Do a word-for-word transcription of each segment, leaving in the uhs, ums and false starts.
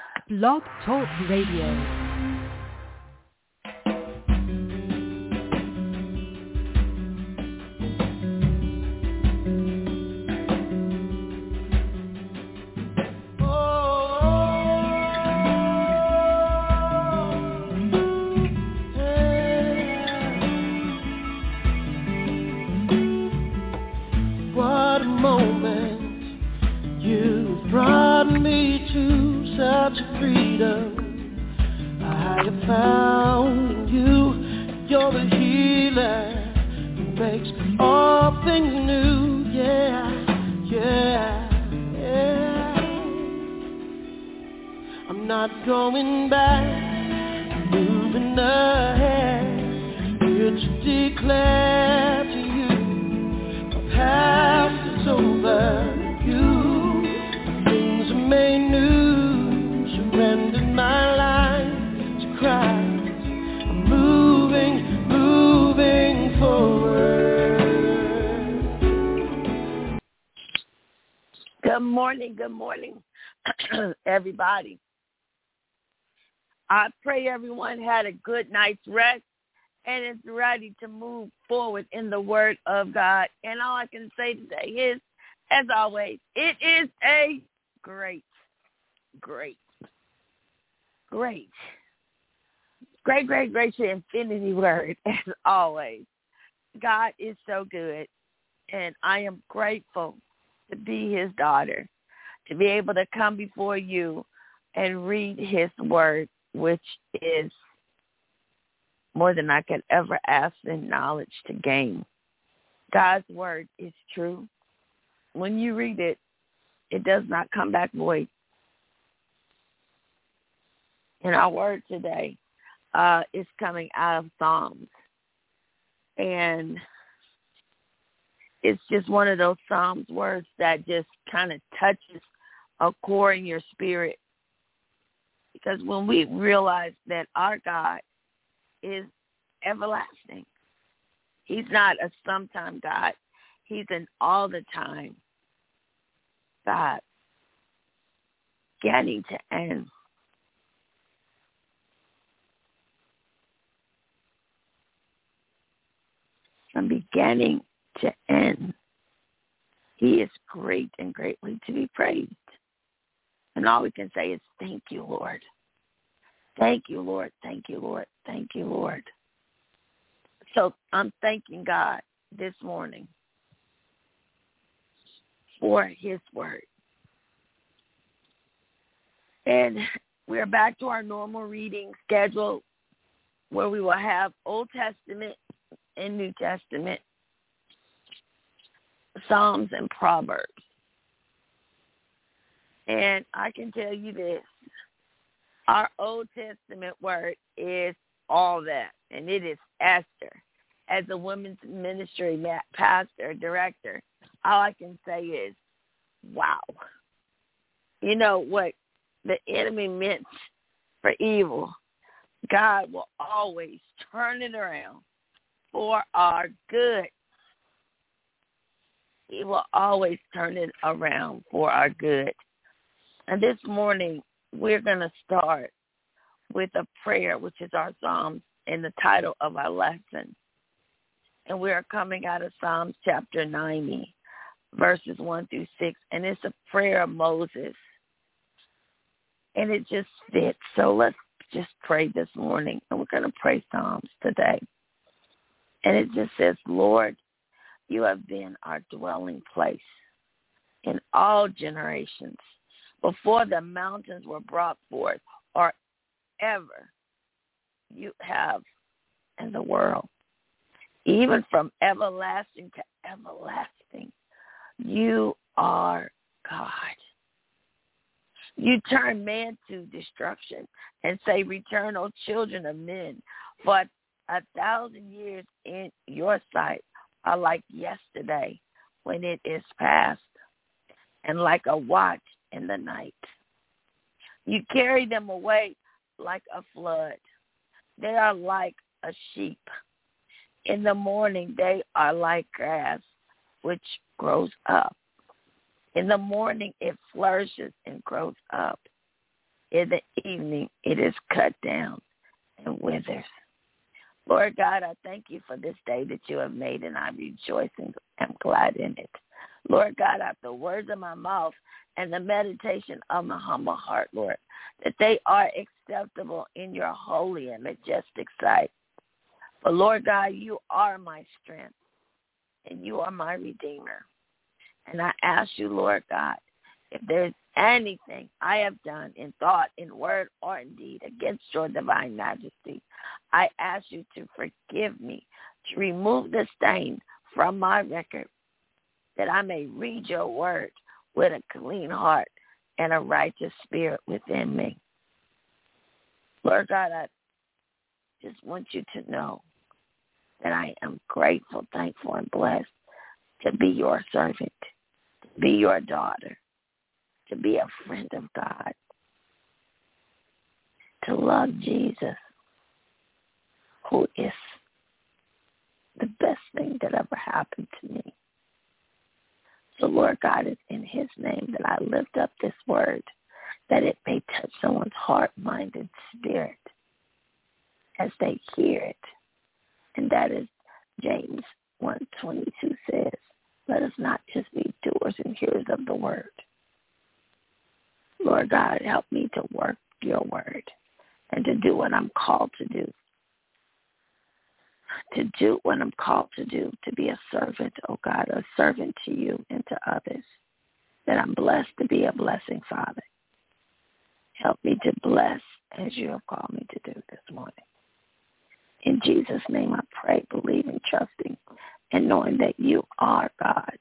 Blog Talk Radio. Good morning, everybody. I pray everyone had a good night's rest and is ready to move forward in the Word of God. And all I can say today is, as always, it is a great, great, great, great, great, great to infinity word, as always. God is so good, and I am grateful to be his daughter, to be able to come before you and read his word, which is more than I could ever ask in knowledge to gain. God's word is true. When you read it, it does not come back void. And our word today uh, is coming out of Psalms. And it's just one of those Psalms words that just kind of touches a core in your spirit. Because when we realize that our God is everlasting, he's not a sometime God. He's an all-the-time God, getting to end. From beginning to end, he is great and greatly to be praised. And all we can say is, thank you, Lord. Thank you, Lord. Thank you, Lord. Thank you, Lord. So I'm thanking God this morning for his word. And we're back to our normal reading schedule where we will have Old Testament and New Testament, Psalms and Proverbs. And I can tell you this, our Old Testament word is all that, and it is Esther. As a women's ministry pastor, director, all I can say is, wow. You know what the enemy meant for evil, God will always turn it around for our good. He will always turn it around for our good. And this morning, we're going to start with a prayer, which is our Psalms, and the title of our lesson. And we are coming out of Psalms chapter ninety, verses one through six. And it's a prayer of Moses. And it just fits. So let's just pray this morning. And we're going to pray Psalms today. And it just says, Lord, you have been our dwelling place in all generations. Before the mountains were brought forth, or ever you have in the world. Even from everlasting to everlasting, you are God. You turn man to destruction and say, return, O children of men, for a thousand years in your sight are like yesterday when it is past, and like a watch in the night. You carry them away like a flood. They are like a sheep. In the morning they are like grass, which grows up. In the morning it flourishes and grows up. in the evening it is cut down and withers. Lord God, I thank you for this day that you have made, and I rejoice and am glad in it. Lord God, out the words of my mouth and the meditation of my humble heart, Lord, that they are acceptable in your holy and majestic sight. But Lord God, you are my strength, and you are my Redeemer. And I ask you, Lord God, if there's anything I have done in thought, in word, or in deed against your divine majesty, I ask you to forgive me, to remove the stain from my record, that I may read your word with a clean heart and a righteous spirit within me. Lord God, I just want you to know that I am grateful, thankful, and blessed to be your servant, to be your daughter, to be a friend of God, to love Jesus, who is the best thing that ever happened to me. So, Lord God, it's in his name that I lift up this word, that it may touch someone's heart, mind, and spirit as they hear it. And that is James one twenty-two says, let us not just be doers and hearers of the word. Lord God, help me to work your word and to do what I'm called to do. To do what I'm called to do, to be a servant, oh God, a servant to you and to others, that I'm blessed to be a blessing, Father. Help me to bless as you have called me to do this morning. In Jesus' name I pray, believing, trusting, and knowing that you are God.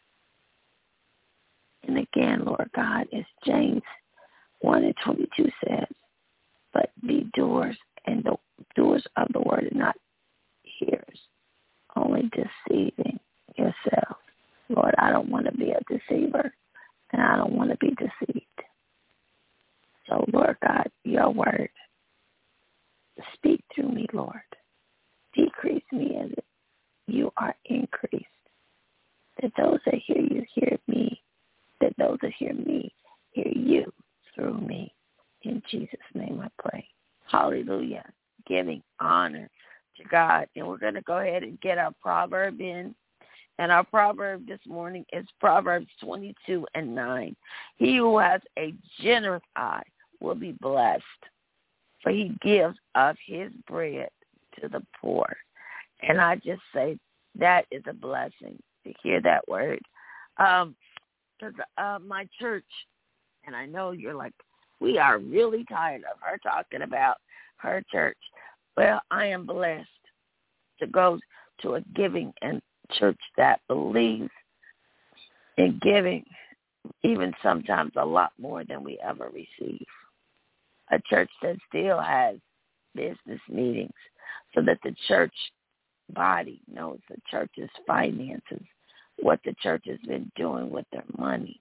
And again, Lord God, as James one and twenty-two says, but be doers and the doers of the word and not hearers, only deceiving yourself. Lord, I don't want to be a deceiver, and I don't want to be deceived. So, Lord God, your word, speak through me, Lord. Decrease me as you are increased. That those that hear you hear me. That those that hear me hear you through me. In Jesus' name I pray. Hallelujah. Giving honor to God. And we're going to go ahead and get our proverb in. And our proverb this morning is Proverbs twenty-two and nine. He who has a generous eye will be blessed, for he gives of his bread to the poor. And I just say that is a blessing to hear that word. Um, because uh, my church, and I know you're like, we are really tired of her talking about her church. Well, I am blessed to go to a giving and church that believes in giving, even sometimes a lot more than we ever receive. A church that still has business meetings so that the church body knows the church's finances, what the church has been doing with their money.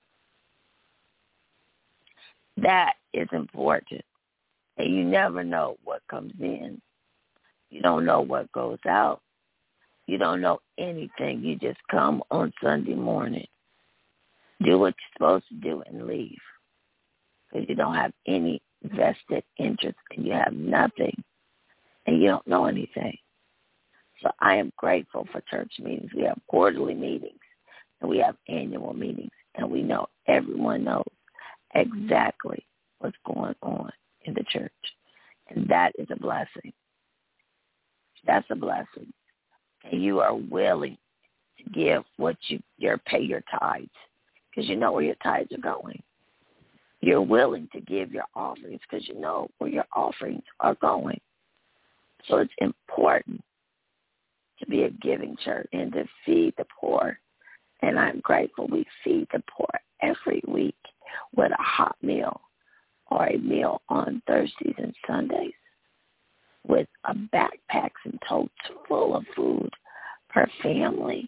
That is important. And you never know what comes in. You don't know what goes out. You don't know anything. You just come on Sunday morning, do what you're supposed to do, and leave. Because you don't have any vested interest, and you have nothing, and you don't know anything. So I am grateful for church meetings. We have quarterly meetings, and we have annual meetings, and we know everyone knows exactly what's going on in the church. And that is a blessing. That's a blessing. And you are willing to give what you your pay your tithes, because you know where your tithes are going. You're willing to give your offerings because you know where your offerings are going. So it's important to be a giving church and to feed the poor. And I'm grateful we feed the poor every week with a hot meal or a meal on Thursdays and Sundays with a backpacks and totes full of food per family.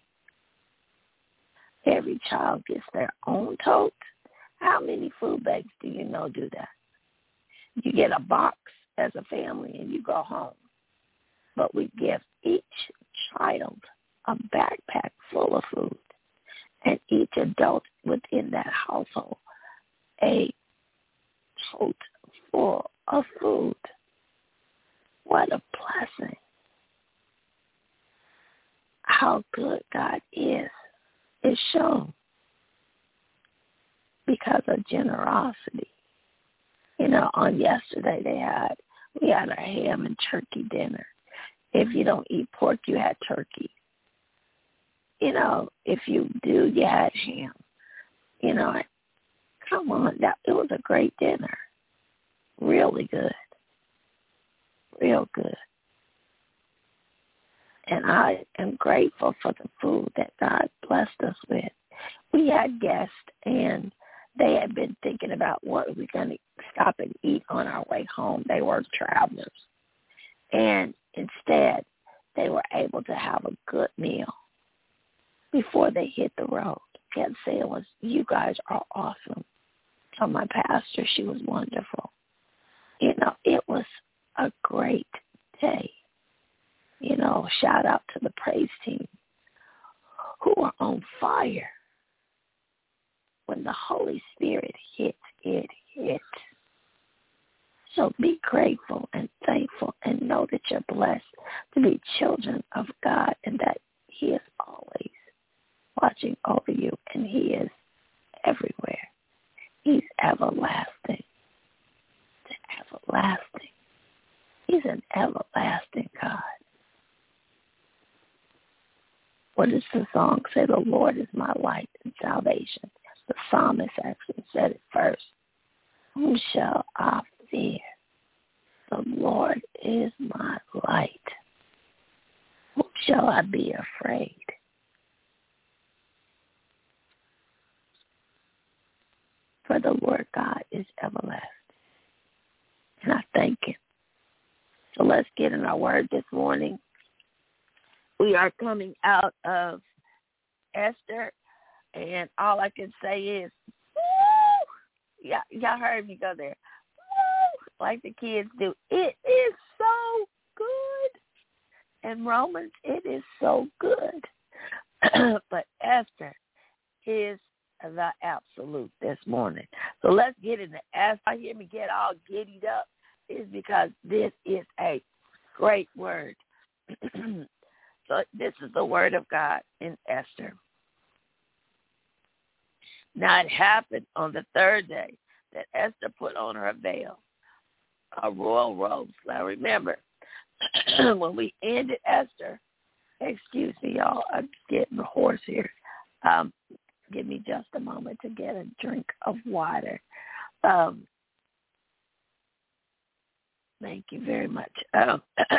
Every child gets their own tote. How many food banks do you know do that? You get a box as a family and you go home. But we give each child a backpack full of food, and each adult within that household a tote full of food. What a blessing. How good God is is shown because of generosity. You know, on yesterday they had, we had a ham and turkey dinner. If you don't eat pork, you had turkey. You know, if you do, you had ham. You know, come on, that it was a great dinner. Really good. Real good. And I am grateful for the food that God blessed us with. We had guests, and they had been thinking about what we're going to stop and eat on our way home. They were travelers. And instead, they were able to have a good meal before they hit the road. I can't say it was, you guys are awesome. So my pastor, she was wonderful. You know, it was a great day. You know, shout out to the praise team who are on fire. When the Holy Spirit hits, it hits. So be grateful and thankful and know that you're blessed to be children of God and that he is always watching over you and he is everywhere. He's everlasting. Everlasting. He's an everlasting God. What does the song say? The Lord is my light and salvation. The psalmist actually said it first. Whom shall I fear? The Lord is my light. Whom shall I be afraid? For the Lord God is everlasting. And I thank him. So let's get in our word this morning. We are coming out of Esther, and all I can say is, woo! Yeah, y'all heard me go there. Woo! Like the kids do. It is so good. In Romans, it is so good. But Esther is the absolute this morning. So let's get into Esther. I hear me get all giddied up is because this is a great word. So this is the word of God in Esther. Now it happened on the third day that Esther put on her veil, a royal robe. Now remember, when we ended Esther, excuse me, y'all, I'm getting hoarse here. Um, give me just a moment to get a drink of water. Um, thank you very much. Um,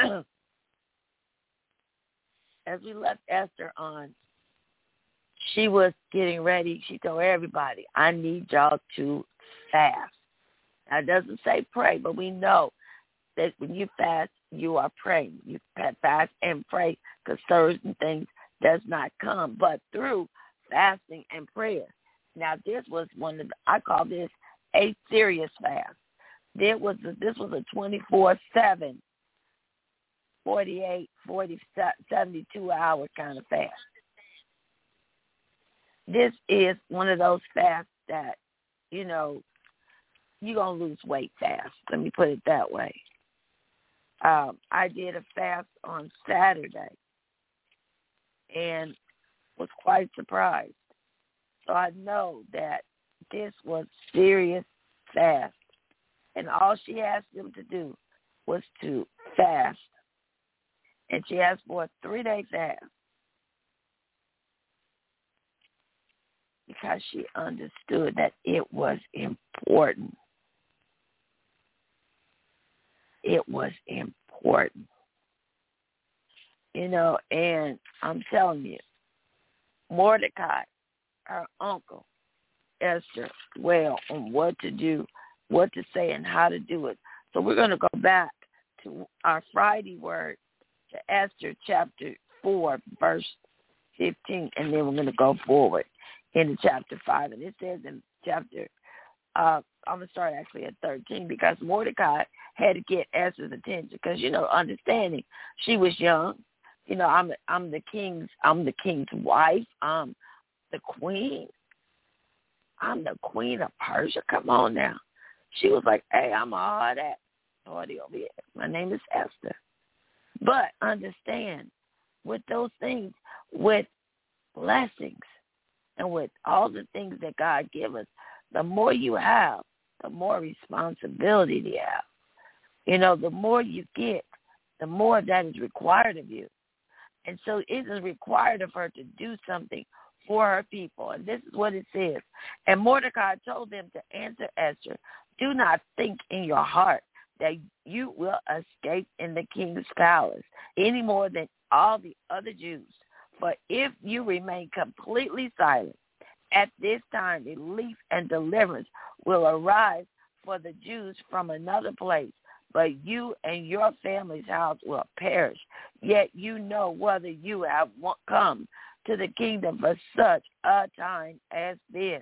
as we left Esther on, she was getting ready. She told everybody, I need y'all to fast. Now, it doesn't say pray, but we know that when you fast, you are praying. You fast and pray because certain things does not come, but through fasting and prayer. Now, this was one of the, I call this a serious fast. This was a, this was a twenty-four seven, forty-eight, forty, seventy-two hour kind of fast. This is one of those fasts that, you know, you're going to lose weight fast. Let me put it that way. Um, I did a fast on Saturday and was quite surprised. So I know that this was serious fast. And all she asked them to do was to fast. And she asked for a three-day fast because she understood that it was important. It was important. You know, and I'm telling you, Mordecai, her uncle, Esther, well, on what to do, what to say, and how to do it. So we're going to go back to our Friday word, to Esther chapter four, verse fifteen, and then we're going to go forward into chapter five. And it says in chapter, uh, I'm going to start actually at thirteen, because Mordecai had to get Esther's attention because, you know, understanding she was young. You know, I'm I'm the king's I'm the king's wife. I'm the queen. I'm the queen of Persia. Come on now. She was like, hey, I'm a hard ass. Party over here. My name is Esther. But understand, with those things, with blessings, and with all the things that God gives us, the more you have, the more responsibility you have. You know, the more you get, the more that is required of you. And so it is required of her to do something for her people. And this is what it says. And Mordecai told them to answer Esther, do not think in your heart that you will escape in the king's palace any more than all the other Jews. For if you remain completely silent, at this time relief and deliverance will arise for the Jews from another place, but you and your family's house will perish. Yet you know whether you have come to the kingdom for such a time as this.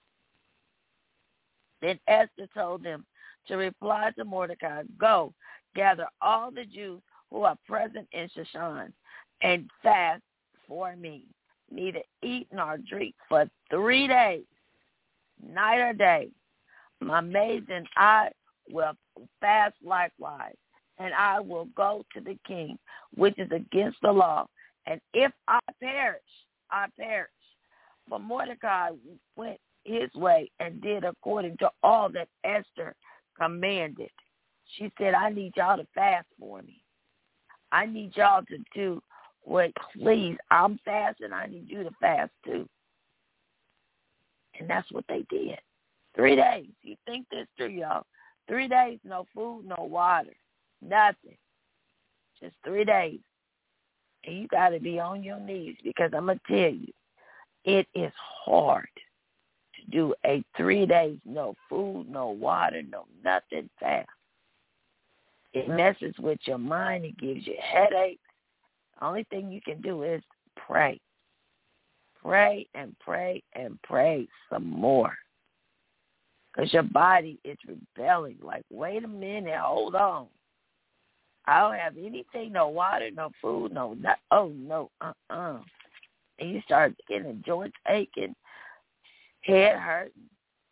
Then Esther told them to reply to Mordecai, go, gather all the Jews who are present in Shushan and fast for me. Neither eat nor drink for three days, night or day. My maids and I will fast likewise, and I will go to the king, which is against the law. And if I perish, I perish. But Mordecai went his way and did according to all that Esther commanded. She said, I need y'all to fast for me. I need y'all to do what, please, I'm fasting. I need you to fast too. And that's what they did. Three days. You think this through, y'all. Three days, no food, no water, nothing. Just three days. And you got to be on your knees because I'm going to tell you, it is hard to do a three days, no food, no water, no nothing fast. It messes with your mind. It gives you headaches. The only thing you can do is pray. Pray and pray and pray some more. Because your body is rebelling. Like, wait a minute, hold on. I don't have anything, no water, no food, no, not, oh, no, uh-uh. And you start getting joints aching, head hurting.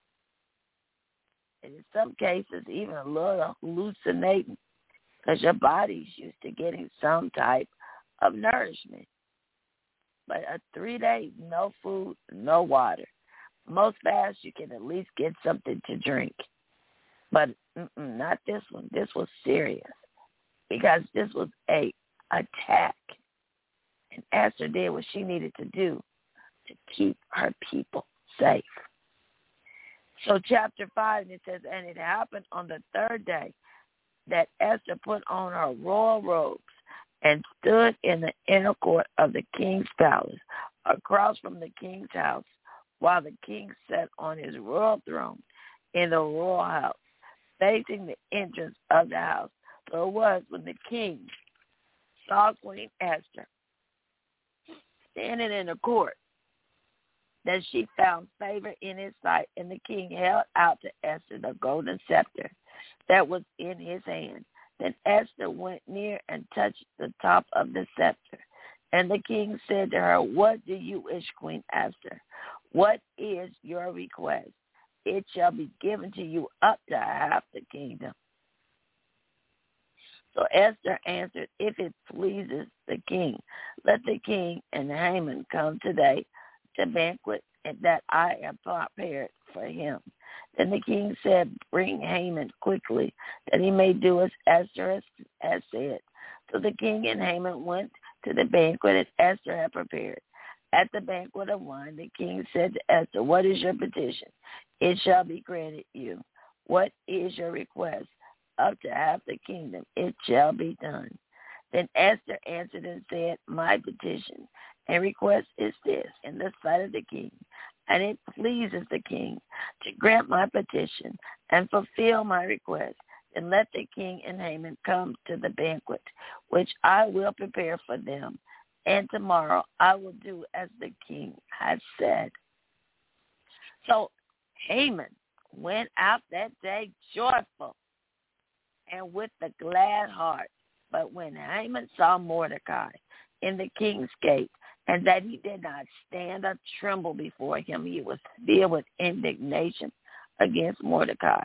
And in some cases, even a little hallucinating. Because your body's used to getting some type of nourishment. But a three day, no food, no water. Most fasts, you can at least get something to drink. But mm-mm, not this one. This was serious. Because this was a attack. And Esther did what she needed to do to keep her people safe. So chapter five, it says, and it happened on the third day that Esther put on her royal robes and stood in the inner court of the king's palace, across from the king's house, while the king sat on his royal throne in the royal house, facing the entrance of the house. So it was when the king saw Queen Esther standing in the court that she found favor in his sight, and the king held out to Esther the golden scepter that was in his hand. Then Esther went near and touched the top of the scepter. And the king said to her, what do you wish, Queen Esther? What is your request? It shall be given to you up to half the kingdom. So Esther answered, if it pleases the king, let the king and Haman come today to banquet that I have prepared for him. Then the king said, bring Haman quickly, that he may do as Esther has, has said. So the king and Haman went to the banquet that Esther had prepared. At the banquet of wine, the king said to Esther, what is your petition? It shall be granted you. What is your request? Up to half the kingdom, it shall be done. Then Esther answered and said, my petition and request is this in the sight of the king, and it pleases the king to grant my petition and fulfill my request. Then let the king and Haman come to the banquet, which I will prepare for them, and tomorrow I will do as the king has said. So Haman went out that day joyful and with a glad heart. But when Haman saw Mordecai in the king's gate, and that he did not stand or tremble before him, he was filled with indignation against Mordecai.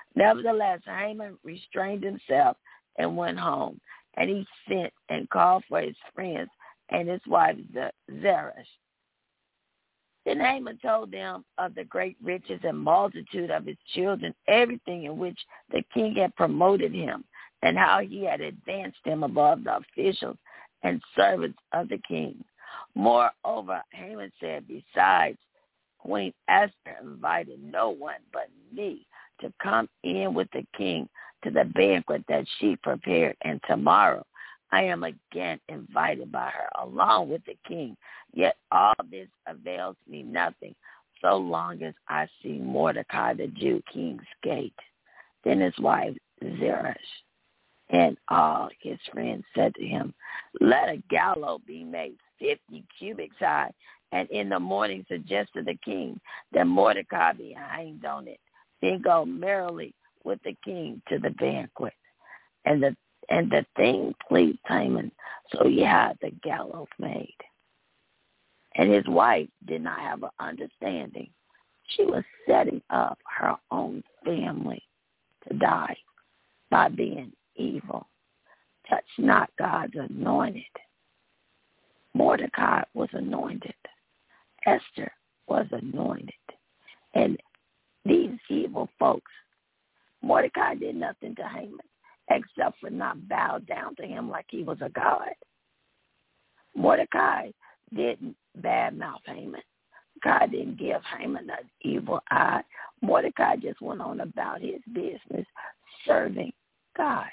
Nevertheless, Haman restrained himself and went home, and he sent and called for his friends and his wife Zeresh. Then Haman told them of the great riches and multitude of his children, everything in which the king had promoted him, and how he had advanced him above the officials and servants of the king. Moreover, Haman said, besides, Queen Esther invited no one but me to come in with the king to the banquet that she prepared, and tomorrow I am again invited by her along with the king. Yet all this avails me nothing so long as I see Mordecai the Jew, king's gate. Then his wife Zeresh and all his friends said to him, let a gallows be made fifty cubits high, and in the morning suggest to the king that Mordecai be hanged on it. Then go merrily with the king to the banquet. And the and the thing pleased Haman, so he had the gallows made. And his wife did not have an understanding. She was setting up her own family to die by being evil. Touch not God's anointed. Mordecai was anointed. Esther was anointed. And these evil folks, Mordecai did nothing to Haman except for not bow down to him like he was a god. Mordecai didn't badmouth Haman. God didn't give Haman an evil eye. Mordecai just went on about his business, serving God.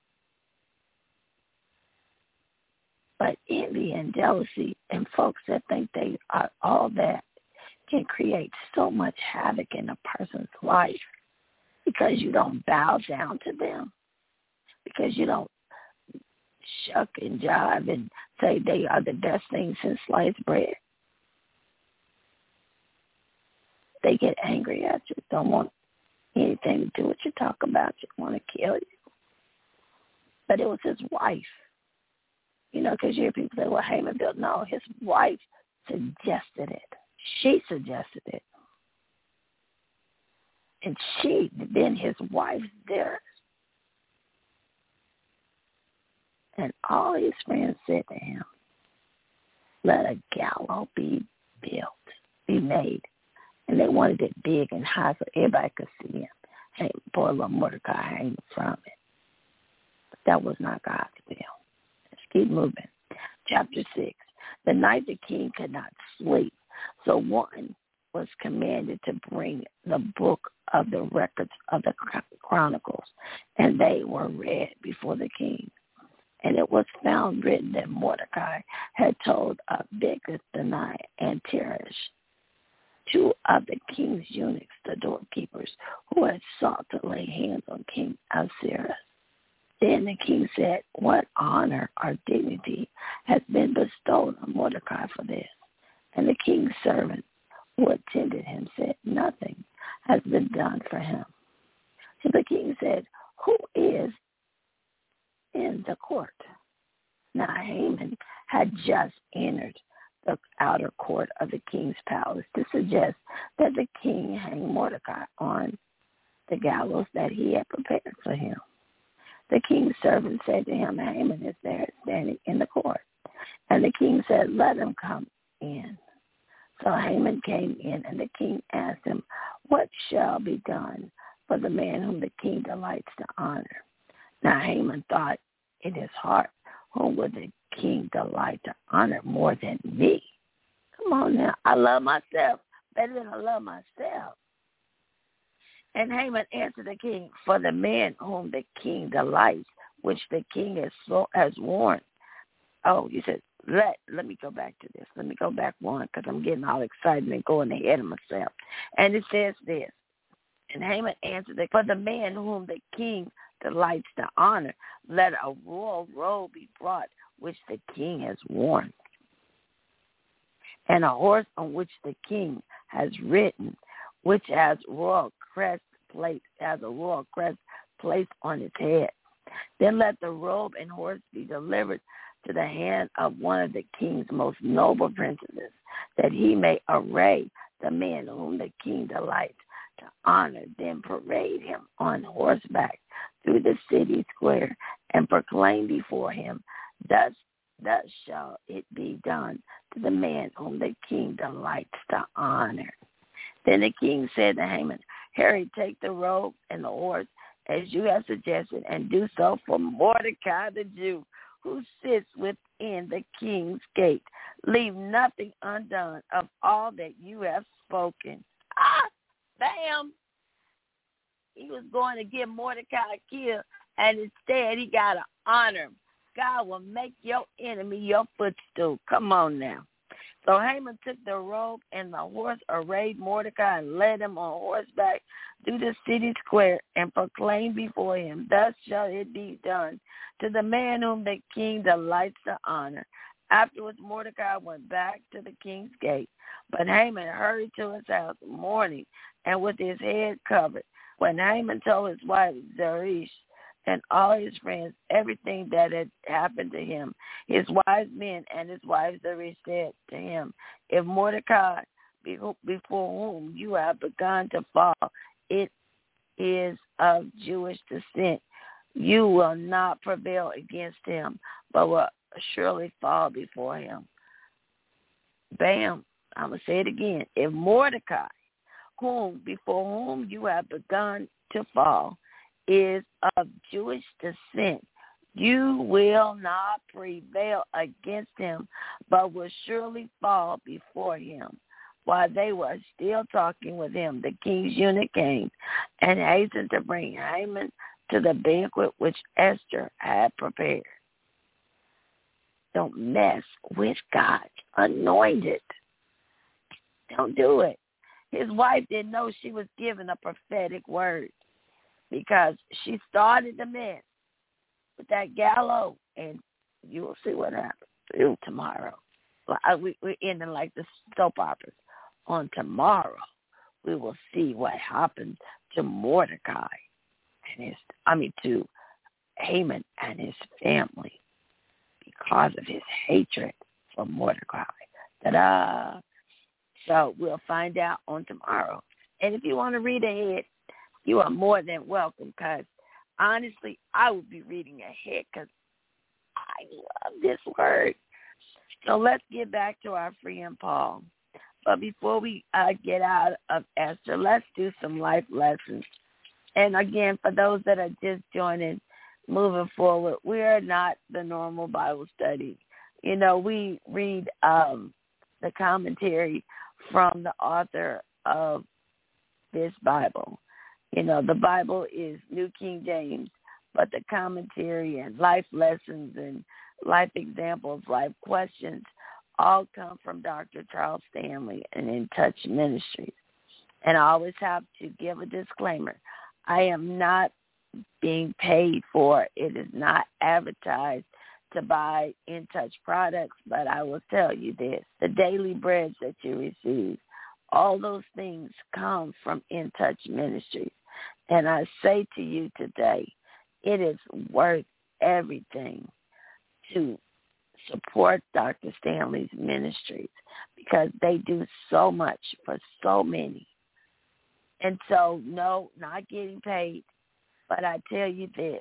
But envy and jealousy and folks that think they are all that can create so much havoc in a person's life because you don't bow down to them, because you don't shuck and jive and say they are the best thing since sliced bread. They get angry at you, don't want anything to do with you, talk about you, want to kill you. But it was his wife. You know, because you hear people say, well, Haman built. No, his wife suggested it. She suggested it. And she, then his wife there. And all his friends said to him, let a gallows be built, be made. And they wanted it big and high so everybody could see him. Hey, poor little Mordecai hanging from it. But that was not God's will. Let's keep moving. Chapter six. The night the king could not sleep, so one was commanded to bring the book of the records of the chronicles, and they were read before the king. And it was found written that Mordecai had told of Bigthani and Teresh, two of the king's eunuchs, the doorkeepers, who had sought to lay hands on King Ahasuerus. Then the king said, what honor or dignity has been bestowed on Mordecai for this? And the king's servants who attended him said, nothing has been done for him. So the king said, who is in the court? Now Haman had just entered the outer court of the king's palace to suggest that the king hang Mordecai on the gallows that he had prepared for him. The king's servant said to him, Haman is there standing in the court. And the king said, let him come in. So Haman came in, and the king asked him, what shall be done for the man whom the king delights to honor? Now Haman thought in his heart, whom would the king delight to honor more than me? Come on now, I love myself better than I love myself. And Haman answered the king, for the man whom the king delights, which the king has, so, has warned. Oh, you said, let let me go back to this. Let me go back one, because I'm getting all excited and going ahead of myself. And it says this, and Haman answered, the, for the man whom the king delights to honor, let a royal robe be brought, which the king has worn, and a horse on which the king has ridden, which has royal crest plate, has a royal crest placed on its head. Then let the robe and horse be delivered to the hand of one of the king's most noble princesses, that he may array the man whom the king delights to honor, then parade him on horseback through the city square and proclaim before him, thus, thus shall it be done to the man whom the king delights to honor. Then the king said to Haman, Hurry, take the robe and the horse as you have suggested, and do so for Mordecai the Jew, who sits within the king's gate. Leave nothing undone of all that you have spoken. Ah, bam! He was going to get Mordecai killed, and instead he got to honor him. God will make your enemy your footstool. Come on now. So Haman took the robe and the horse, arrayed Mordecai, and led him on horseback through the city square, and proclaimed before him, thus shall it be done to the man whom the king delights to honor. Afterwards Mordecai went back to the king's gate, but Haman hurried to his house mourning and with his head covered. When Haman told his wife Zeresh and all his friends everything that had happened to him, his wise men and his wife Zeresh said to him, If Mordecai, before whom you have begun to fall, it is of Jewish descent, you will not prevail against him, but will surely fall before him. Bam. I'm going to say it again. If Mordecai, whom before whom you have begun to fall, is of Jewish descent, you will not prevail against him, but will surely fall before him. While they were still talking with him, the king's eunuch came and hastened to bring Haman to the banquet which Esther had prepared. Don't mess with God's anointed. Don't do it. His wife didn't know she was given a prophetic word because she started the mess with that gallows, and you will see what happens Ooh, tomorrow. Well, we, we're ending like the soap operas. On tomorrow, we will see what happened to Mordecai and his, I mean, to Haman and his family because of his hatred for Mordecai. Ta-da! So we'll find out on tomorrow. And if you want to read ahead, you are more than welcome, because honestly, I would be reading ahead because I love this word. So let's get back to our friend Paul. But before we uh, get out of Esther, let's do some life lessons. And again, for those that are just joining, moving forward, we are not the normal Bible study. You know, we read um, the commentary from the author of this Bible. You know, the Bible is New King James, but the commentary and life lessons and life examples, life questions, all come from Doctor Charles Stanley and In Touch Ministries. And I always have to give a disclaimer. I am not being paid for it. It is not advertised to buy In Touch products, but I will tell you this. The daily breads that you receive, all those things come from In Touch Ministries. And I say to you today, it is worth everything to support Doctor Stanley's ministries because they do so much for so many. And so, no, not getting paid, but I tell you this,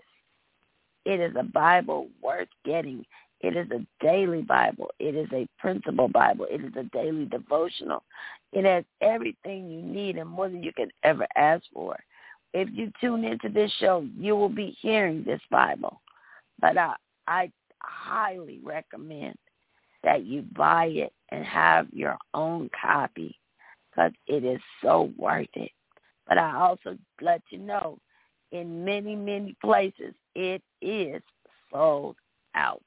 it is a Bible worth getting. It is a daily Bible. It is a principle Bible. It is a daily devotional. It has everything you need and more than you can ever ask for. If you tune into this show, you will be hearing this Bible. But I, I highly recommend that you buy it and have your own copy because it is so worth it. But I also let you know, in many, many places, it is sold out.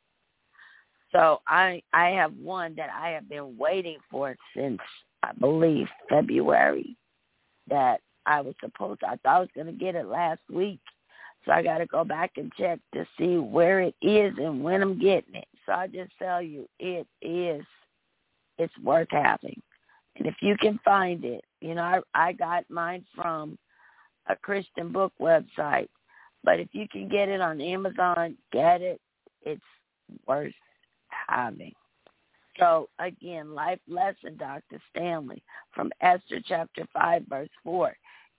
So I I have one that I have been waiting for since, I believe, February, that I was supposed to, I thought I was going to get it last week. So I got to go back and check to see where it is and when I'm getting it. So I just tell you, it is, it's worth having. And if you can find it, you know, I, I got mine from a Christian book website. But if you can get it on Amazon, get it. It's worth having. So, again, life lesson, Doctor Stanley, from Esther chapter five, verse four.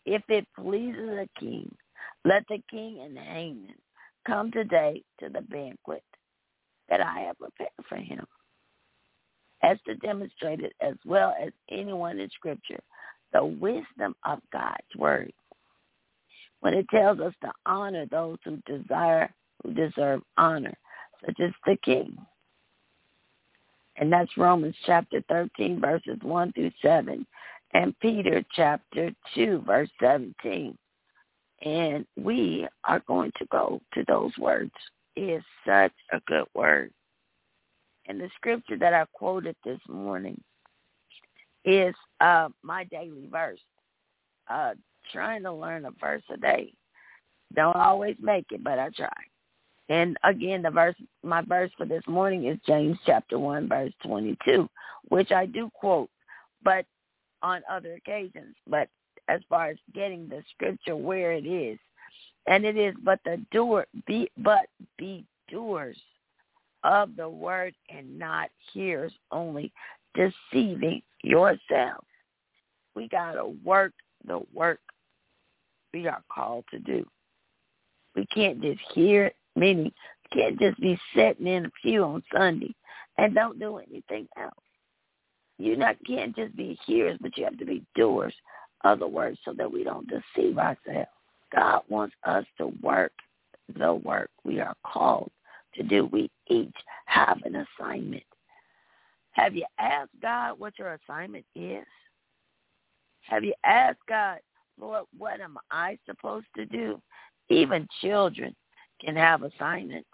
If it pleases the king, let the king and Haman come today to the banquet that I have prepared for him. Esther demonstrated, as well as anyone in Scripture, the wisdom of God's word when it tells us to honor those who desire, who deserve honor, such as the king. And that's Romans chapter thirteen, verses one through seven, and Peter chapter two, verse seventeen. And we are going to go to those words. It is such a good word. And the scripture that I quoted this morning is uh, my daily verse. Uh, trying to learn a verse a day. Don't always make it, but I try. And again, the verse, my verse for this morning is James chapter one, verse twenty-two, which I do quote, but on other occasions. But as far as getting the scripture where it is, and it is, but the doer, be, but be doers of the word and not hearers only, deceiving yourselves. We got to work the work we are called to do. We can't just hear it, meaning we can't just be sitting in a pew on Sunday and don't do anything else. You not can't just be hearers, but you have to be doers of the word so that we don't deceive ourselves. God wants us to work the work we are called to do. We each have an assignment. Have you asked God what your assignment is? Have you asked God, Lord, what am I supposed to do? Even children can have assignments.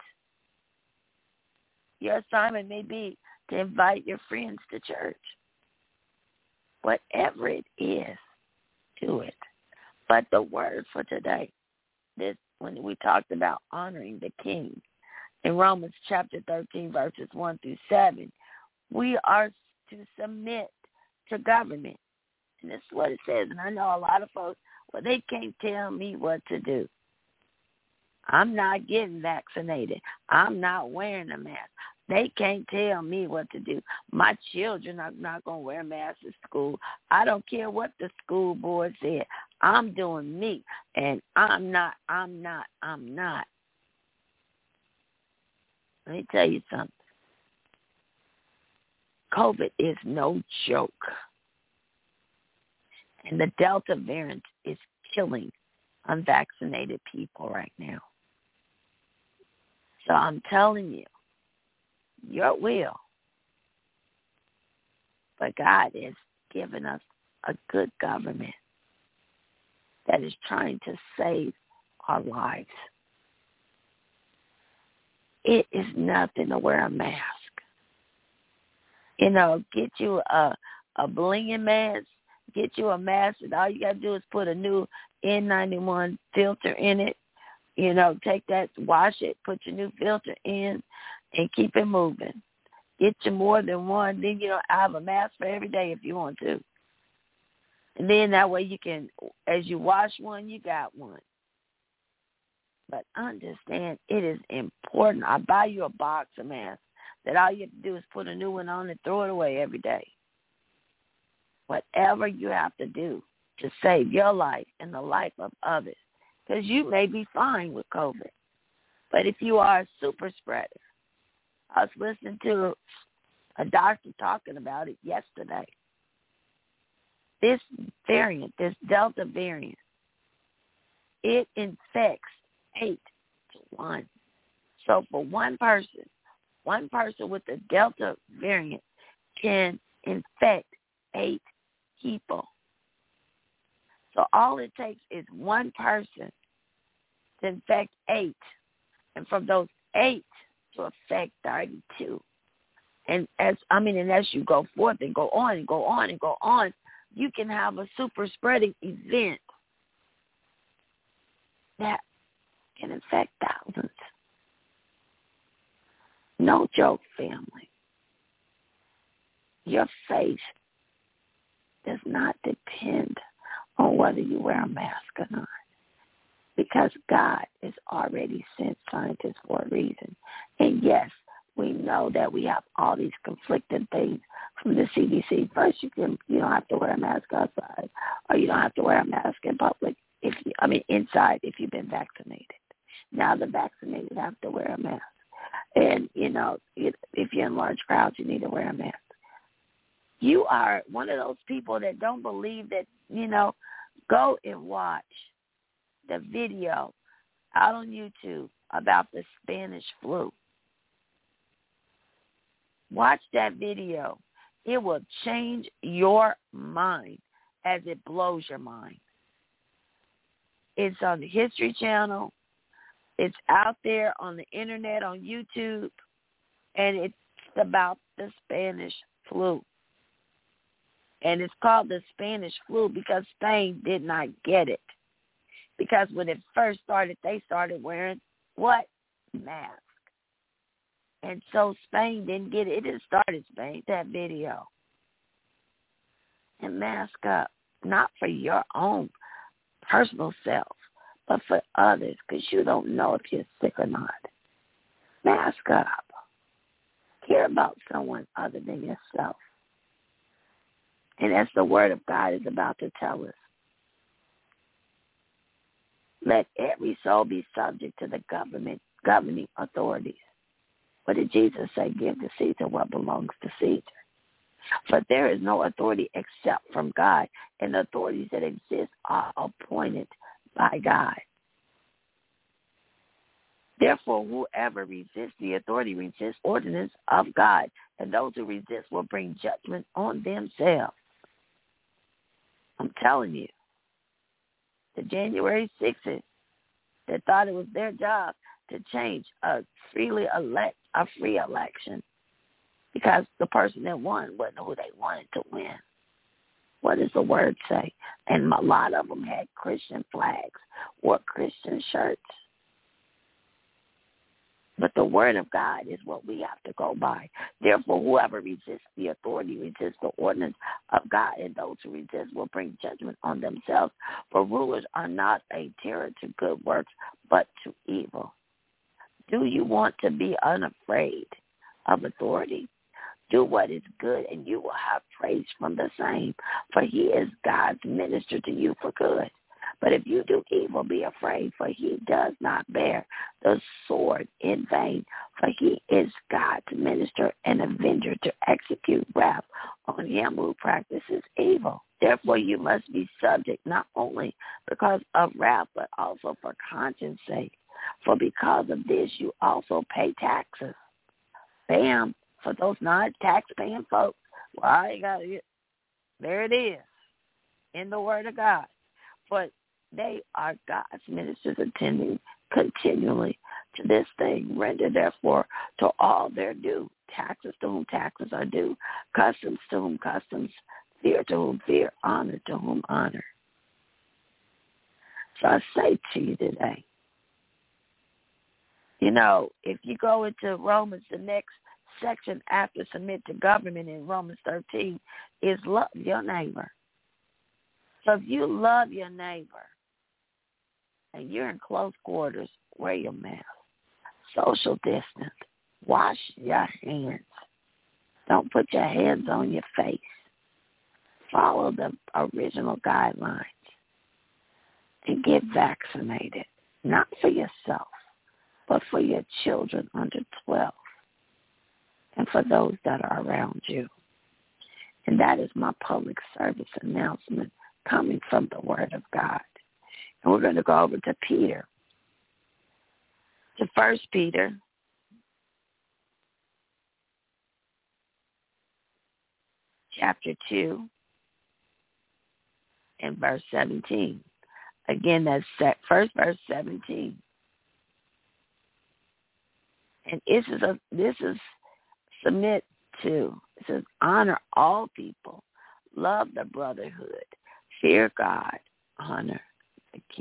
Your assignment may be to invite your friends to church. Whatever it is, do it. But the word for today, this when we talked about honoring the king, in Romans chapter thirteen, verses one through seven, we are to submit to government. And this is what it says. And I know a lot of folks, well, they can't tell me what to do. I'm not getting vaccinated. I'm not wearing a mask. They can't tell me what to do. My children are not going to wear masks at school. I don't care what the school board said. I'm doing me. And I'm not, I'm not, I'm not. Let me tell you something. COVID is no joke. And the Delta variant is killing unvaccinated people right now. So I'm telling you, your will. But God has given us a good government that is trying to save our lives. It is nothing to wear a mask. You know, get you a, a blinging mask, get you a mask, and all you got to do is put a new N ninety-one filter in it. You know, take that, wash it, put your new filter in, and keep it moving. Get you more than one. Then, you know, I have a mask for every day if you want to. And then that way you can, as you wash one, you got one. But understand, it is important. I buy you a box of masks that all you have to do is put a new one on and throw it away every day. Whatever you have to do to save your life and the life of others. Because you may be fine with COVID. But if you are a super spreader, I was listening to a doctor talking about it yesterday. This variant, this Delta variant, it infects eight to one. So for one person, one person with the Delta variant can infect eight people. So all it takes is one person to infect eight, and from those eight to affect thirty-two. And as I mean, and as you go forth and go on and go on and go on, you can have a super spreading event that can infect thousands. No joke, family. Your faith does not depend on whether you wear a mask or not, because God has already sent scientists for a reason. And yes, we know that we have all these conflicting things from the C D C. First, you can you don't have to wear a mask outside, or you don't have to wear a mask in public. If you, I mean inside, if you've been vaccinated. Now the vaccinated have to wear a mask, and you know if you're in large crowds, you need to wear a mask. You are one of those people that don't believe that, you know, go and watch the video out on YouTube about the Spanish flu. Watch that video. It will change your mind as it blows your mind. It's on the History Channel. It's out there on the internet, on YouTube, and it's about the Spanish flu. And it's called the Spanish flu because Spain did not get it. Because when it first started, they started wearing what? Masks. And so Spain didn't get it. It didn't start in Spain, that video. And mask up, not for your own personal self, but for others, because you don't know if you're sick or not. Mask up. Care about someone other than yourself. And as the Word of God is about to tell us, let every soul be subject to the government, governing authorities. What did Jesus say? Give to Caesar what belongs to Caesar. For there is no authority except from God, and the authorities that exist are appointed by God. Therefore, whoever resists the authority resists ordinance of God, and those who resist will bring judgment on themselves. I'm telling you, the January sixth that thought it was their job to change a freely elect a free election because the person that won wasn't who they wanted to win. What does the word say? And a lot of them had Christian flags, wore Christian shirts. But the word of God is what we have to go by. Therefore, whoever resists the authority resists the ordinance of God, and those who resist will bring judgment on themselves. For rulers are not a terror to good works, but to evil. Do you want to be unafraid of authority? Do what is good, and you will have praise from the same. For he is God's minister to you for good. But if you do evil, be afraid, for he does not bear the sword in vain. For he is God's minister and avenger to execute wrath on him who practices evil. Therefore you must be subject not only because of wrath, but also for conscience sake. For because of this you also pay taxes. Bam! For those non-tax-paying folks, well, I got it. There it is in the Word of God. But they are God's ministers attending continually to this thing. Render, therefore, to all their due. Taxes to whom taxes are due. Customs to whom customs. Fear to whom fear. Honor to whom honor. So I say to you today, you know, if you go into Romans, the next section after submit to government in Romans thirteen is love your neighbor. So if you love your neighbor and you're in close quarters, wear your mask. Social distance. Wash your hands. Don't put your hands on your face. Follow the original guidelines and get vaccinated. Not for yourself, but for your children under twelve and for those that are around you. And that is my public service announcement coming from the Word of God. And we're going to go over to Peter, to First Peter, chapter two, and verse seventeen. Again, that's first verse seventeen. And this is a this is submit to. It says, honor all people, love the brotherhood, fear God, honor the king.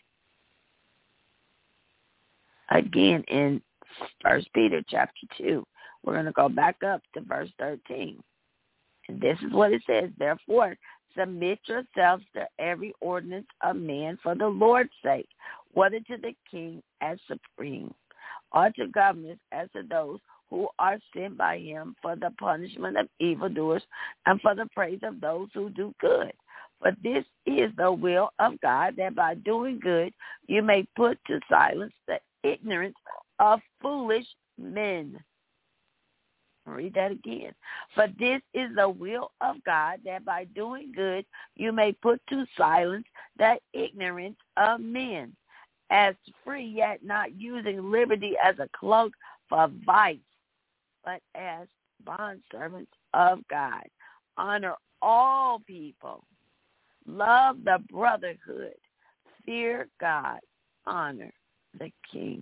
Again, in First Peter chapter two, we're going to go back up to verse thirteen. And this is what it says. Therefore, submit yourselves to every ordinance of man for the Lord's sake, whether to the king as supreme, or to governors as to those who are sent by him for the punishment of evildoers and for the praise of those who do good. For this is the will of God, that by doing good you may put to silence the ignorance of foolish men. I'll read that again. For this is the will of God, that by doing good you may put to silence the ignorance of men, as free, yet not using liberty as a cloak for vice, but as bondservants of God. Honor all people. Love the brotherhood. Fear God. Honor the king.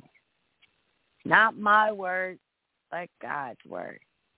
Not my word, but God's word.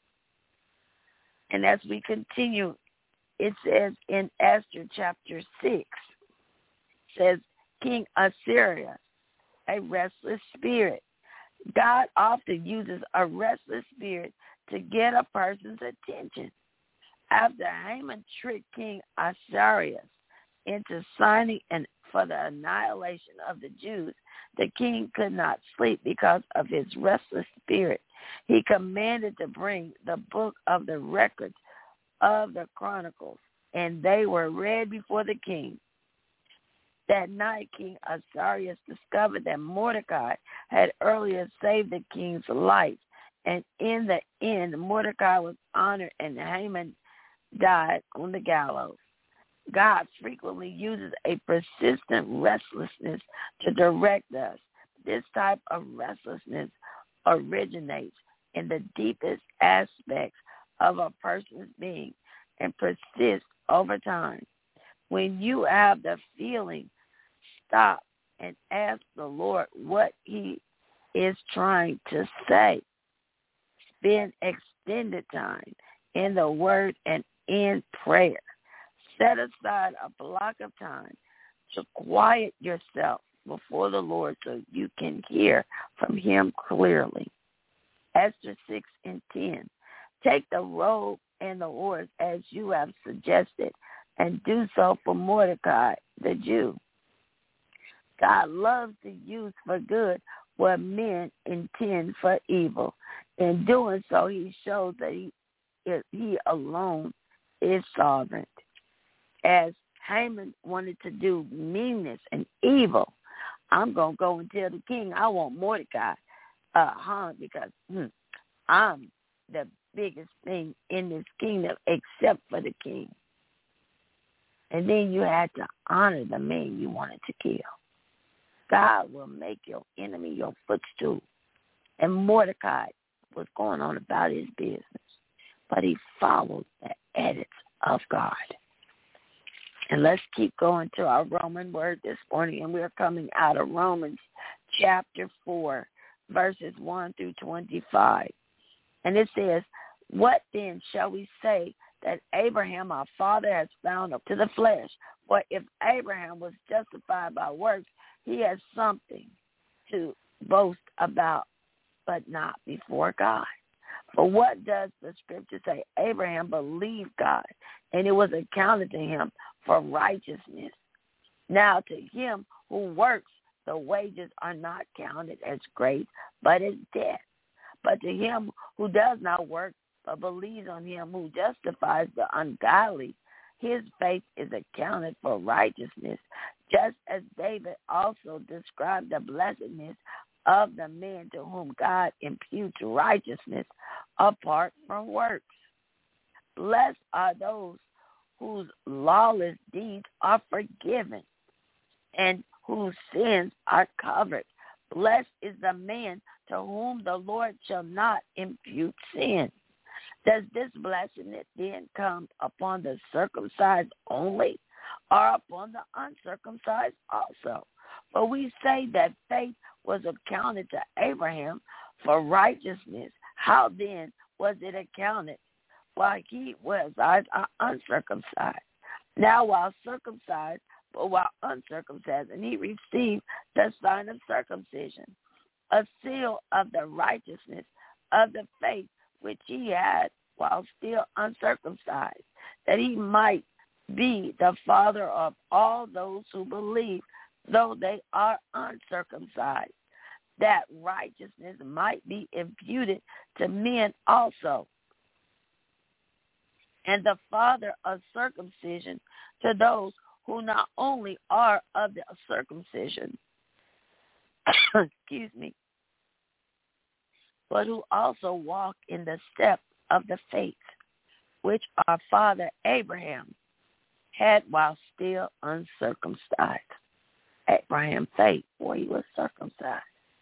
And as we continue, it says in Esther chapter six, says, King Ahasuerus, a restless spirit. God often uses a restless spirit to get a person's attention. After Haman tricked King Ahasuerus into signing an, for the annihilation of the Jews, the king could not sleep because of his restless spirit. He commanded to bring the book of the records of the Chronicles, and they were read before the king. That night, King Ahasuerus discovered that Mordecai had earlier saved the king's life, and in the end, Mordecai was honored and Haman died on the gallows. God frequently uses a persistent restlessness to direct us. This type of restlessness originates in the deepest aspects of a person's being and persists over time. When you have the feeling, stop and ask the Lord what he is trying to say. Spend extended time in the word and in prayer. Set aside a block of time to quiet yourself before the Lord so you can hear from him clearly. Esther six and ten. Take the robe and the horse as you have suggested, and do so for Mordecai the Jew. God loves to use for good what men intend for evil. In doing so, he shows that he, he alone is sovereign. As Haman wanted to do meanness and evil, I'm going to go and tell the king I want Mordecai uh, hung because hmm, I'm the biggest thing in this kingdom except for the king. And then you had to honor the man you wanted to kill. God will make your enemy your footstool. And Mordecai was going on about his business, but he followed the edicts of God. And let's keep going to our Roman word this morning, and we're coming out of Romans chapter four, verses one through twenty-five. And it says, what then shall we say that Abraham our father has found up to the flesh? For if Abraham was justified by works, he has something to boast about, but not before God. For what does the scripture say? Abraham believed God, and it was accounted to him for righteousness. Now to him who works, the wages are not counted as grace, but as debt. But to him who does not work, but believes on him who justifies the ungodly, his faith is accounted for righteousness, just as David also described the blessedness of the man to whom God imputes righteousness apart from works. Blessed are those whose lawless deeds are forgiven and whose sins are covered. Blessed is the man to whom the Lord shall not impute sin. Does this blessedness then come upon the circumcised only, or upon the uncircumcised also? For we say that faith was accounted to Abraham for righteousness. How then was it accounted while he was uncircumcised? Now while circumcised, but while uncircumcised, and he received the sign of circumcision, a seal of the righteousness of the faith which he had while still uncircumcised, that he might be the father of all those who believe, though they are uncircumcised, that righteousness might be imputed to men also, and the father of circumcision to those who not only are of the circumcision, excuse me, but who also walk in the steps of the faith which our father Abraham had while still uncircumcised. Abraham faith, boy, he was circumcised.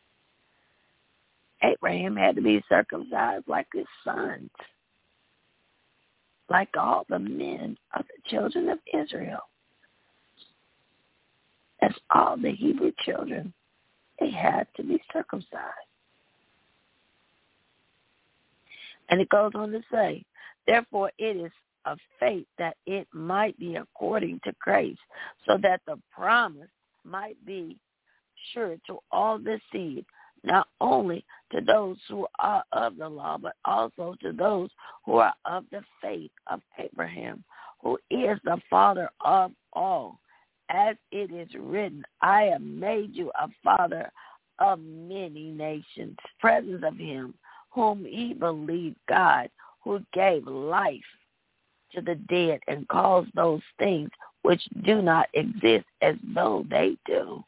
Abraham had to be circumcised like his sons, like all the men of the children of Israel. As all the Hebrew children, they had to be circumcised. And it goes on to say, therefore it is of faith that it might be according to grace, so that the promise might be sure to all the seed, not only to those who are of the law, but also to those who are of the faith of Abraham, who is the father of all. As it is written, I have made you a father of many nations, presence of him whom he believed, God, who gave life to the dead and calls those things which do not exist as though they do,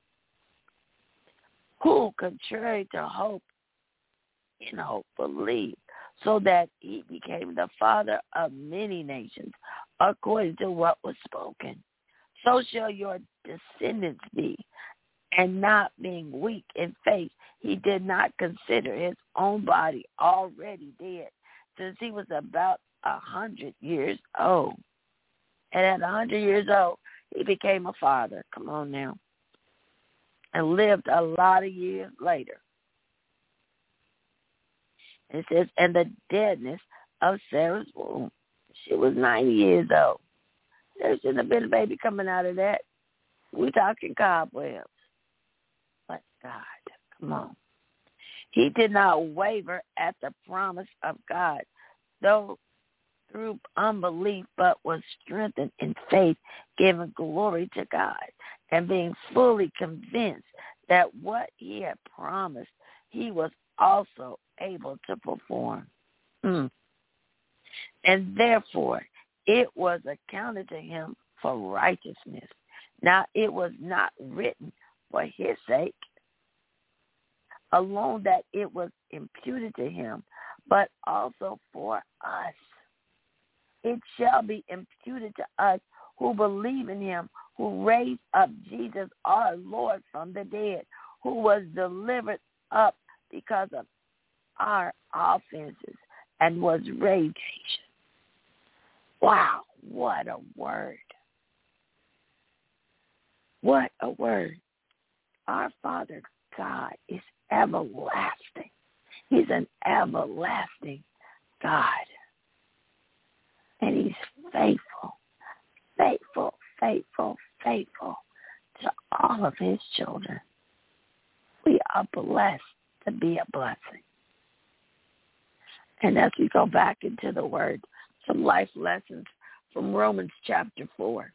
who, contrary to hope, in hope believed, so that he became the father of many nations, according to what was spoken. So shall your descendants be. And not being weak in faith, he did not consider his own body already dead, since he was about a hundred years old. And at a hundred years old, he became a father. Come on now. And lived a lot of years later. It says, and the deadness of Sarah's womb. She was ninety years old. There shouldn't have been a baby coming out of that. We're talking cobwebs. But God, come on. He did not waver at the promise of God, though through unbelief, but was strengthened in faith, giving glory to God, and being fully convinced that what he had promised, he was also able to perform. Mm. And therefore, it was accounted to him for righteousness. Now, it was not written for his sake alone that it was imputed to him, but also for us. It shall be imputed to us who believe in him, who raised up Jesus our Lord from the dead, who was delivered up because of our offenses and was raised. Wow, what a word. What a word. Our Father God is everlasting. He's an everlasting God. And he's faithful, faithful, faithful, faithful to all of his children. We are blessed to be a blessing. And as we go back into the word, some life lessons from Romans chapter four.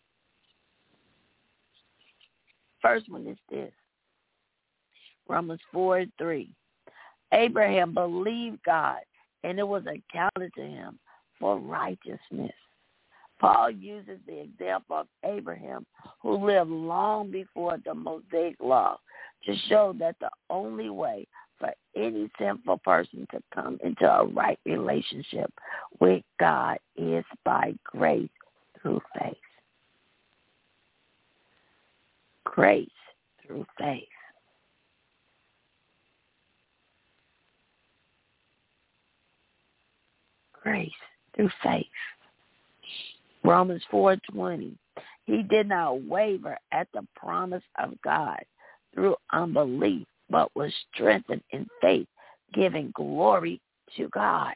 First one is this. Romans four and three. Abraham believed God, and it was accounted to him for righteousness. Paul uses the example of Abraham, who lived long before the Mosaic law, to show that the only way for any sinful person to come into a right relationship with God is by grace through faith. Grace through faith. Grace through faith. Romans four twenty. He did not waver at the promise of God through unbelief, but was strengthened in faith, giving glory to God.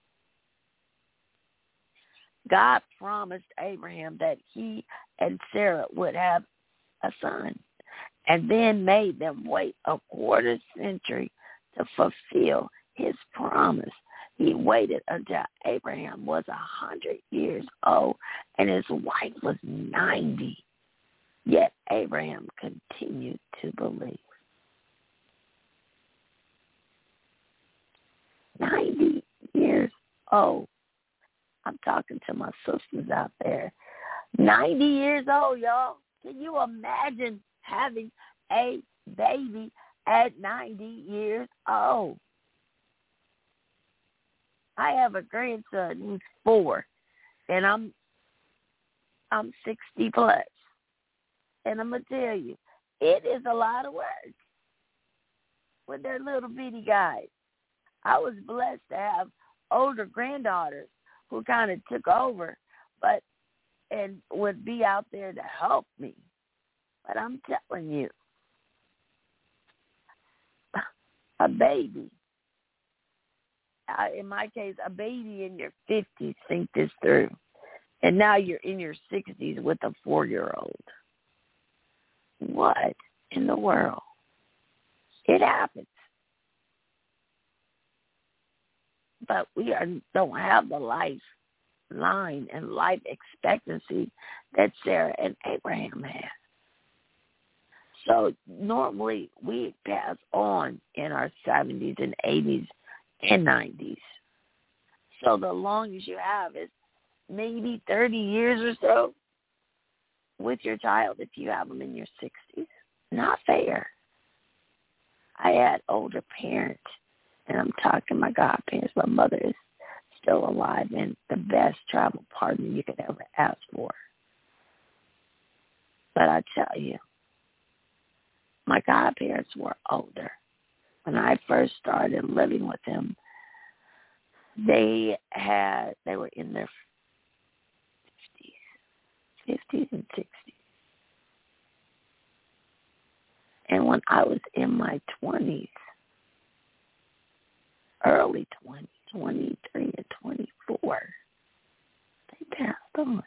God promised Abraham that he and Sarah would have a son, and then made them wait a quarter century to fulfill his promise. He waited until Abraham was a hundred years old and his wife was ninety. Yet Abraham continued to believe. Oh, I'm talking to my sisters out there. ninety years old, y'all. Can you imagine having a baby at ninety years old? I have a grandson who's four, and I'm I'm sixty plus. And I'm going to tell you, it is a lot of work with their little bitty guys. I was blessed to have older granddaughters who kind of took over, but and would be out there to help me. But I'm telling you, a baby, uh, in my case, a baby in your fifties think this through. And now you're in your sixties with a four-year-old. What in the world? It happens. But we are, don't have the lifeline and life expectancy that Sarah and Abraham had. So normally we pass on in our seventies and eighties and nineties. So the longest you have is maybe thirty years or so with your child if you have them in your sixties. Not fair. I had older parents, and I'm talking my godparents. My mother is still alive and the best travel partner you could ever ask for. But I tell you, my godparents were older. When I first started living with them, they had they were in their fifties, fifties and sixties. And when I was in my twenties, early twenties, twenty-three and twenty-four, they passed on.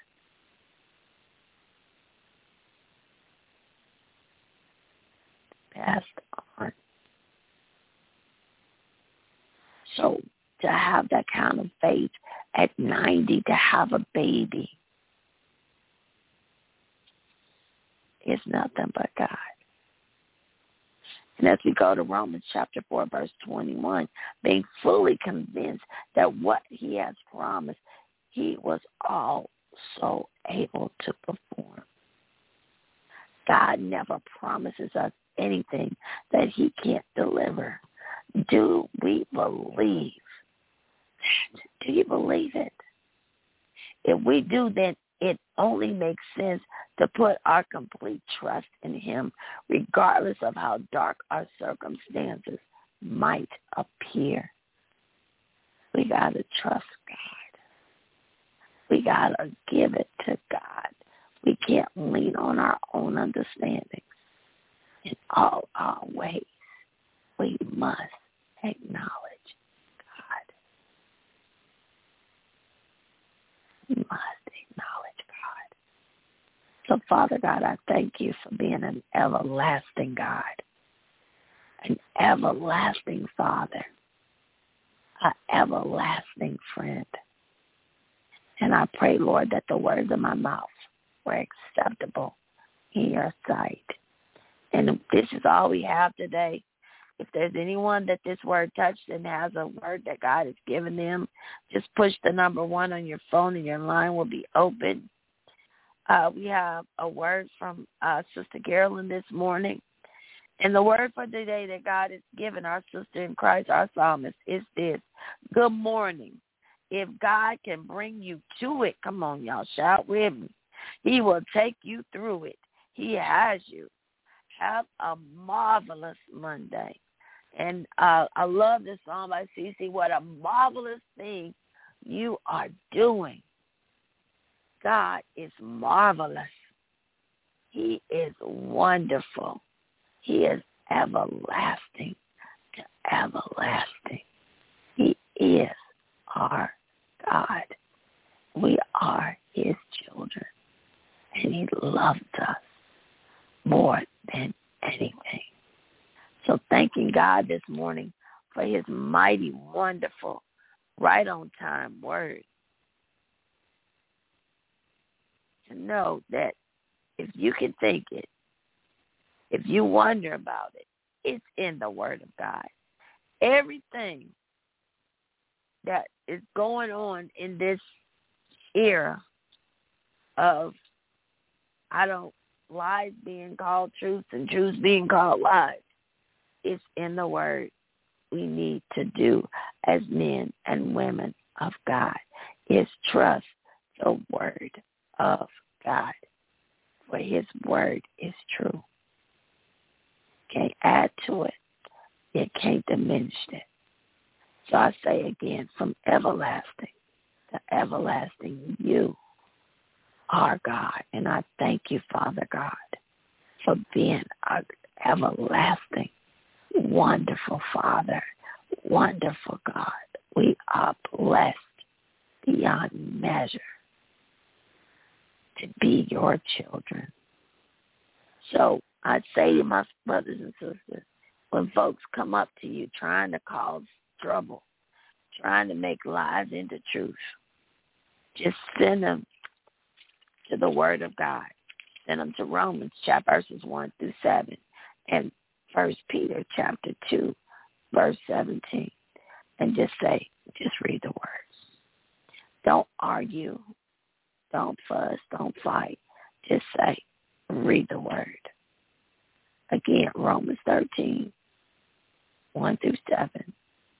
Passed on. So to have that kind of faith at ninety, to have a baby, is nothing but God. And as we go to Romans chapter four, verse twenty-one, being fully convinced that what he has promised, he was also able to perform. God never promises us anything that he can't deliver. Do we believe that? Do you believe it? If we do, then it only makes sense to put our complete trust in him, regardless of how dark our circumstances might appear. We got to trust God. We got to give it to God. We can't lean on our own understanding. In all our ways, we must acknowledge God. We must acknowledge God. So, Father God, I thank you for being an everlasting God, an everlasting Father, an everlasting friend. And I pray, Lord, that the words of my mouth were acceptable in your sight. And if this is all we have today, if there's anyone that this word touched and has a word that God has given them, just push the number one on your phone and your line will be open. Uh, we have a word from uh, Sister Carolyn this morning. And the word for today that God has given our sister in Christ, our psalmist, is this: good morning. If God can bring you to it, come on, y'all, shout with me. He will take you through it. He has you. Have a marvelous Monday. And uh, I love this song by Cece. What a marvelous thing you are doing. God is marvelous. He is wonderful. He is everlasting to everlasting. He is our God. We are his children. And he loves us more than anything. So thanking God this morning for his mighty, wonderful, right on time word. To know that if you can think it, if you wonder about it, it's in the word of God. Everything that is going on in this era of, I don't, lies being called truths and truths being called lies. It's in the word. We need to do as men and women of God is trust the word of God, for his word is true. Can't add to it. It can't diminish it. So I say again, from everlasting to everlasting, you are God. And I thank you, Father God, for being an everlasting, wonderful Father, wonderful God. We are blessed beyond measure to be your children. So I say to my brothers and sisters, when folks come up to you trying to cause trouble, trying to make lies into truth, just send them to the Word of God. Send them to Romans chapter verses one through seven and First Peter chapter two, verse seventeen. And just say, just read the words. Don't argue. Don't fuss. Don't fight. Just say, read the word. Again, Romans thirteen, one through seven.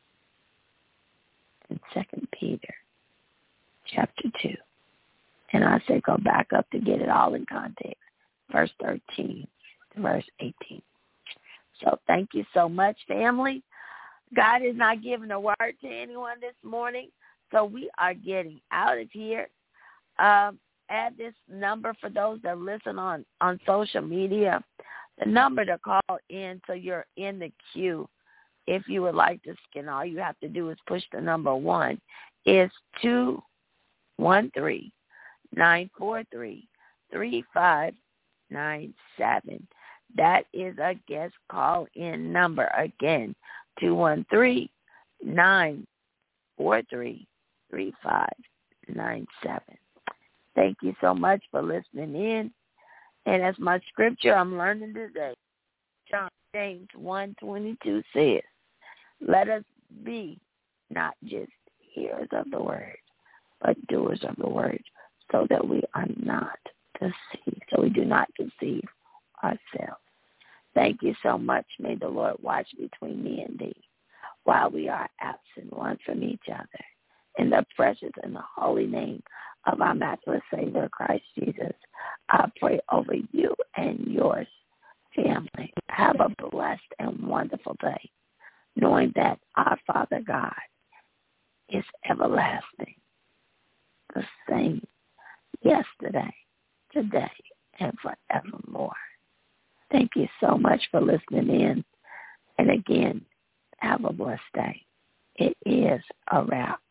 And Second Peter chapter two. And I say go back up to get it all in context. Verse thirteen to verse eighteen. So thank you so much, family. God is not giving a word to anyone this morning, so we are getting out of here. Um, add this number for those that listen on, on social media, the number to call in so you're in the queue. If you would like to skin, all you have to do is push the number one. It's two one three, nine four three, three five nine seven. That is a guest call-in number. Again, two one three, nine four three, three five nine seven. Thank you so much for listening in. And as my scripture I'm learning today, John James one twenty-two says, let us be not just hearers of the word, but doers of the word, so that we are not deceived, so we do not deceive ourselves. Thank you so much. May the Lord watch between me and thee while we are absent one from each other. In the precious and the holy name of our matchless Savior, Christ Jesus, I pray over you and yours, family. Have a blessed and wonderful day, knowing that our Father God is everlasting, the same yesterday, today, and forevermore. Thank you so much for listening in. And again, have a blessed day. It is a wrap.